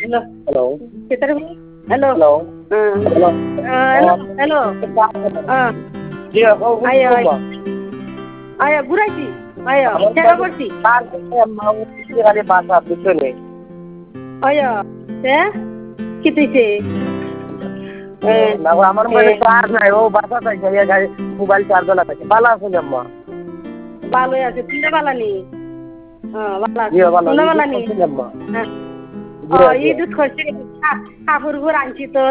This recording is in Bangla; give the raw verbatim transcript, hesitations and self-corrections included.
Hello. Hello. Kita Hello. Hello. Uh, Hello. uh, hello. Hello. Uh, Dia kau ayo, ayo. kumba. Ayo, ঘুরাইছি ayo চেষ্টা করছি তার মাউ কিরারে বাসা পিছনে ayo তে কি তুইছে না আমার মোবাইলে চার্জ নাই ও বাসা তাই যাইয়া গাড়ি মোবাইল চার্জ লাগাইছে ভালো আছে আম্মা ভালোই আছে তুই না বালানি হ্যাঁ ভালো আছে জি ভালো তুই না বালানি আম্মা হ্যাঁ ও এই দুধ করছে কাপড় গুড় আনছি তো